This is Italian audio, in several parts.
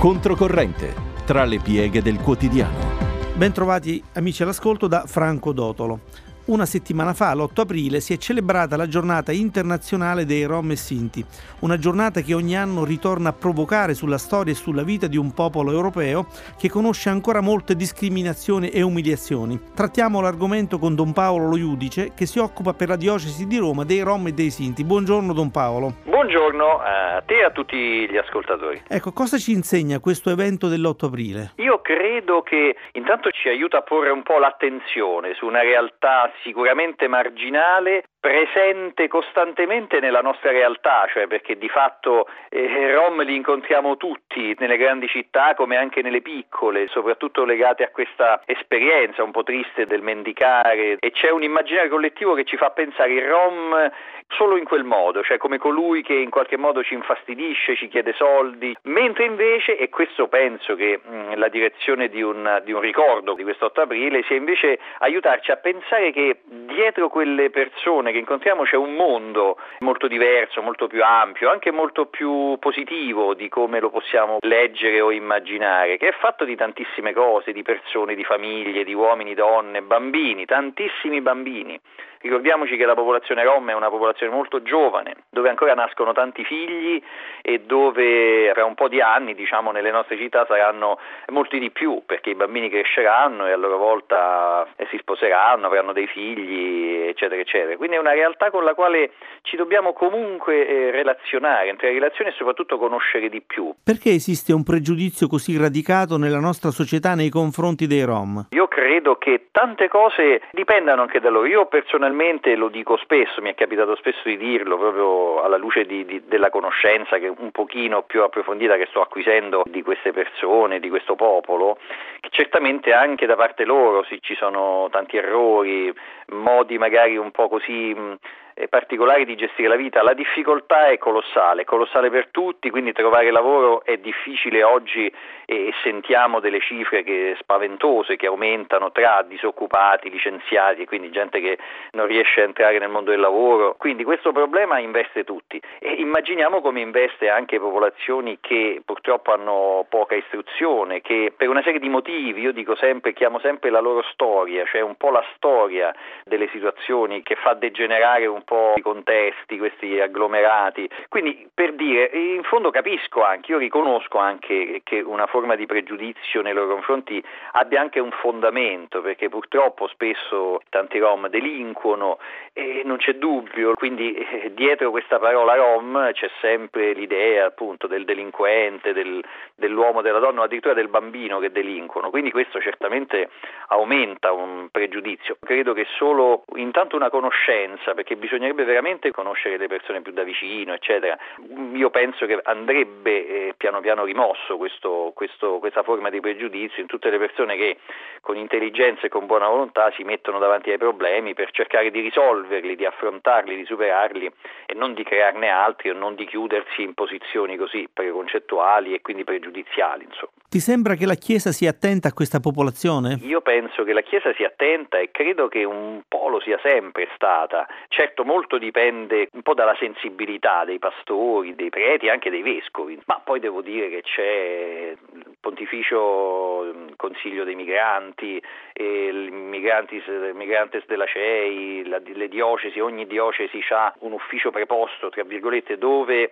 Controcorrente, tra le pieghe del quotidiano. Bentrovati amici all'ascolto da Franco Dotolo. Una settimana fa, l'8 aprile, si è celebrata la giornata internazionale dei Rom e Sinti, una giornata che ogni anno ritorna a provocare sulla storia e sulla vita di un popolo europeo che conosce ancora molte discriminazioni e umiliazioni. Trattiamo l'argomento con Don Paolo Lo Iudice, che si occupa per la diocesi di Roma dei Rom e dei Sinti. Buongiorno Don Paolo. Buongiorno a te e a tutti gli ascoltatori. Ecco, cosa ci insegna questo evento dell'8 aprile? Io credo che intanto ci aiuta a porre un po' l'attenzione su una realtà sicuramente marginale, presente costantemente nella nostra realtà, cioè perché di fatto Rom li incontriamo tutti nelle grandi città come anche nelle piccole, soprattutto legate a questa esperienza un po' triste del mendicare, e c'è un immaginario collettivo che ci fa pensare il Rom solo in quel modo, cioè come colui che in qualche modo ci infastidisce, ci chiede soldi, mentre invece, e questo penso che la direzione di un ricordo di questo 8 aprile sia invece aiutarci a pensare che dietro quelle persone che incontriamo c'è un mondo molto diverso, molto più ampio, anche molto più positivo di come lo possiamo leggere o immaginare, che è fatto di tantissime cose, di persone, di famiglie, di uomini, donne, bambini, tantissimi bambini. Ricordiamoci che la popolazione rom è una popolazione molto giovane, dove ancora nascono tanti figli e dove tra un po' di anni, diciamo, nelle nostre città saranno molti di più, perché i bambini cresceranno e a loro volta si sposeranno, avranno dei figli, eccetera, eccetera. Quindi è una realtà con la quale ci dobbiamo comunque relazionare, entrare in relazione e soprattutto conoscere di più. Perché esiste un pregiudizio così radicato nella nostra società nei confronti dei Rom? Io credo che tante cose dipendano anche da loro. Io personalmente lo dico spesso, mi è capitato spesso di dirlo proprio alla luce della conoscenza che un pochino più approfondita che sto acquisendo di queste persone, di questo popolo, che certamente anche da parte loro ci sono tanti errori, modi magari un po' così particolari di gestire la vita. La difficoltà è colossale per tutti, quindi trovare lavoro è difficile oggi e sentiamo delle cifre spaventose che aumentano tra disoccupati, licenziati e quindi gente che non riesce a entrare nel mondo del lavoro. Quindi questo problema investe tutti e immaginiamo come investe anche popolazioni che purtroppo hanno poca istruzione, che per una serie di motivi, io dico sempre, chiamo sempre la loro storia, cioè un po' la storia delle situazioni che fa degenerare un po' i contesti, questi agglomerati. Quindi, per dire, in fondo capisco anche, io riconosco anche che una forma di pregiudizio nei loro confronti abbia anche un fondamento, perché purtroppo spesso tanti Rom delinquono e non c'è dubbio, quindi dietro questa parola Rom c'è sempre l'idea appunto del delinquente, dell'uomo, della donna, o addirittura del bambino che delinquono, quindi questo certamente aumenta un pregiudizio. Credo che solo intanto una conoscenza, perché bisognerebbe veramente conoscere le persone più da vicino, eccetera. Io penso che andrebbe piano piano rimosso questa forma di pregiudizio in tutte le persone che con intelligenza e con buona volontà si mettono davanti ai problemi per cercare di risolverli, di affrontarli, di superarli e non di crearne altri o non di chiudersi in posizioni così preconcettuali e quindi pregiudiziali, insomma. Ti sembra che la Chiesa sia attenta a questa popolazione? Io penso che la Chiesa sia attenta e credo che un po' lo sia sempre stata. Certo, molto dipende un po' dalla sensibilità dei pastori, dei preti, anche dei vescovi, ma poi devo dire che c'è il Pontificio Consiglio dei Migranti, il Migrantes della CEI, le diocesi, ogni diocesi ha un ufficio preposto, tra virgolette, dove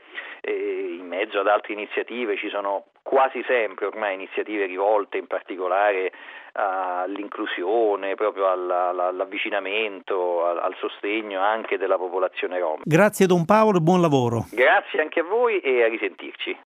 in mezzo ad altre iniziative ci sono quasi sempre ormai iniziative rivolte in particolare all'inclusione, proprio all'avvicinamento, al sostegno anche della popolazione rom. Grazie Don Paolo e buon lavoro. Grazie anche a voi e a risentirci.